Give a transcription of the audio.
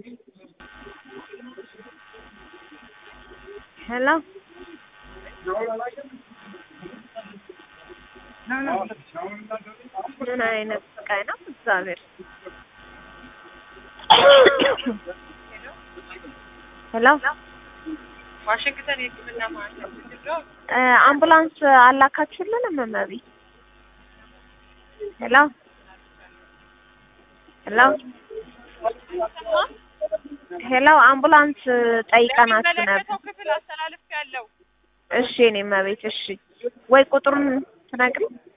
Hello? ምን አይነት ስቃይ ነው እግዚአብሔር ሄሎ ዋሽንግተን የህክምና ማዕከል ነው አምቡላንስ አላካችሁልንም እመቤ ሄሎ ሄሎ ሄሎ አምቡላንስ ጠይቀናችሁ ነበር ክፍል አስተላልፍ ያለው እሺ እኔ እመቤት እሺ ወይ ቁጥሩን ትነግሪኝ